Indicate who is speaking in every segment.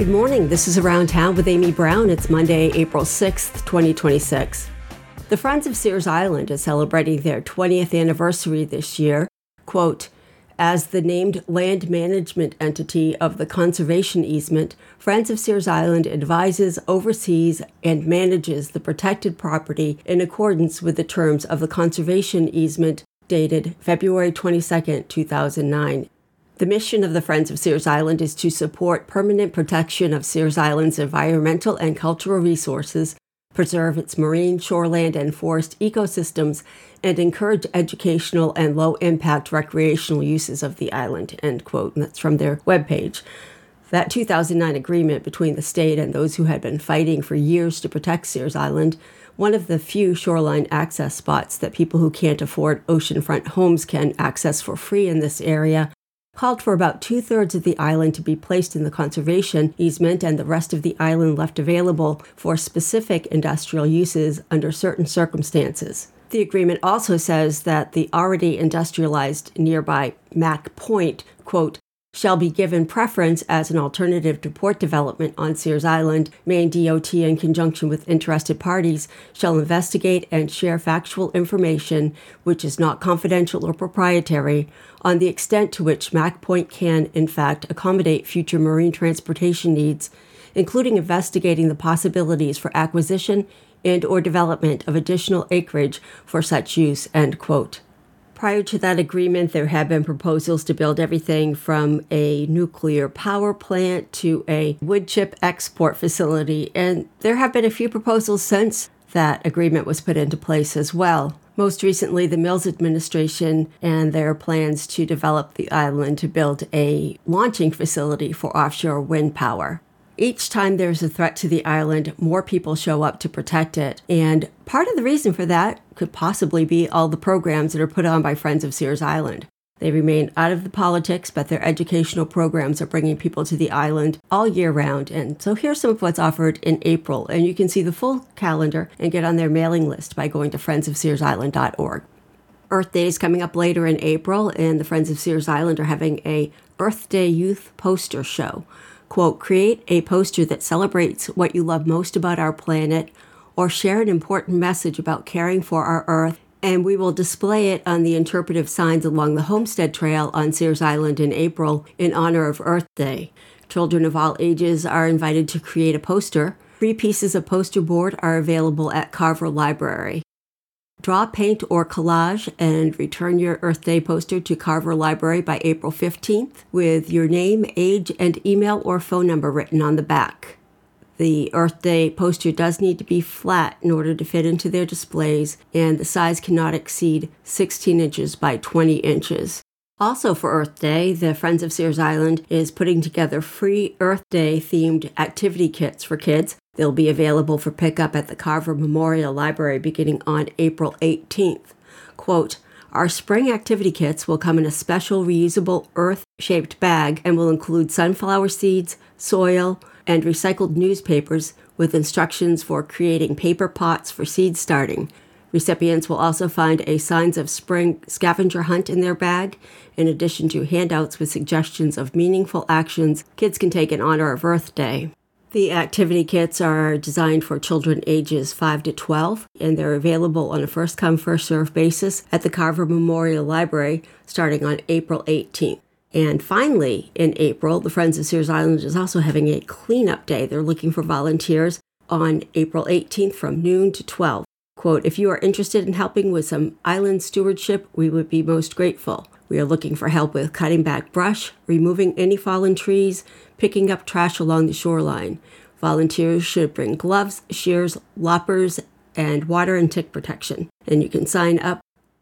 Speaker 1: Good morning. This is Around Town with Amy Brown. It's Monday, April 6th, 2026. The Friends of Sears Island is celebrating their 20th anniversary this year. Quote, as the named land management entity of the conservation easement, Friends of Sears Island advises, oversees, and manages the protected property in accordance with the terms of the conservation easement dated February 22, 2009. The mission of the Friends of Sears Island is to support permanent protection of Sears Island's environmental and cultural resources, preserve its marine, shoreland, and forest ecosystems, and encourage educational and low-impact recreational uses of the island, end quote. And that's from their webpage. That 2009 agreement between the state and those who had been fighting for years to protect Sears Island, one of the few shoreline access spots that people who can't afford oceanfront homes can access for free in this area, called for about 2/3 of the island to be placed in the conservation easement and the rest of the island left available for specific industrial uses under certain circumstances. The agreement also says that the already industrialized nearby Mack Point, quote, shall be given preference as an alternative to port development on Sears Island. Maine DOT, in conjunction with interested parties, shall investigate and share factual information, which is not confidential or proprietary, on the extent to which Mack Point can, in fact, accommodate future marine transportation needs, including investigating the possibilities for acquisition and or development of additional acreage for such use, end quote. Prior to that agreement, there had been proposals to build everything from a nuclear power plant to a wood chip export facility, and there have been a few proposals since that agreement was put into place as well. Most recently, the Mills administration and their plans to develop the island to build a launching facility for offshore wind power. Each time there's a threat to the island, more people show up to protect it. And part of the reason for that could possibly be all the programs that are put on by Friends of Sears Island. They remain out of the politics, but their educational programs are bringing people to the island all year round. And so here's some of what's offered in April. And you can see the full calendar and get on their mailing list by going to friendsofsearsisland.org. Earth Day is coming up later in April, and the Friends of Sears Island are having a Earth Day Youth Poster Show. Quote, create a poster that celebrates what you love most about our planet, or share an important message about caring for our Earth, and we will display it on the interpretive signs along the Homestead Trail on Sears Island in April in honor of Earth Day. Children of all ages are invited to create a poster. 3 pieces of poster board are available at Carver Library. Draw, paint, or collage and return your Earth Day poster to Carver Library by April 15th with your name, age, and email or phone number written on the back. The Earth Day poster does need to be flat in order to fit into their displays, and the size cannot exceed 16 inches by 20 inches. Also for Earth Day, the Friends of Sears Island is putting together free Earth Day themed activity kits for kids. They'll be available for pickup at the Carver Memorial Library beginning on April 18th. Quote, our spring activity kits will come in a special reusable earth-shaped bag and will include sunflower seeds, soil, and recycled newspapers with instructions for creating paper pots for seed starting. Recipients will also find a Signs of Spring scavenger hunt in their bag, in addition to handouts with suggestions of meaningful actions kids can take in honor of Earth Day. The activity kits are designed for children ages 5 to 12, and they're available on a first-come, first-served basis at the Carver Memorial Library starting on April 18th. And finally, in April, the Friends of Sears Island is also having a cleanup day. They're looking for volunteers on April 18th from noon to 12. Quote, if you are interested in helping with some island stewardship, we would be most grateful. We are looking for help with cutting back brush, removing any fallen trees, picking up trash along the shoreline. Volunteers should bring gloves, shears, loppers, and water and tick protection. And you can sign up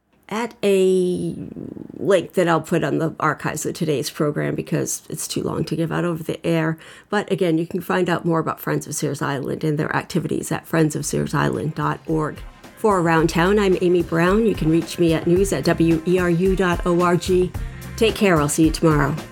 Speaker 1: at a link that I'll put on the archives of today's program because it's too long to give out over the air. But again, you can find out more about Friends of Sears Island and their activities at friendsofsearsisland.org. For Around Town, I'm Amy Brown. You can reach me at news@weru.org. Take care. I'll see you tomorrow.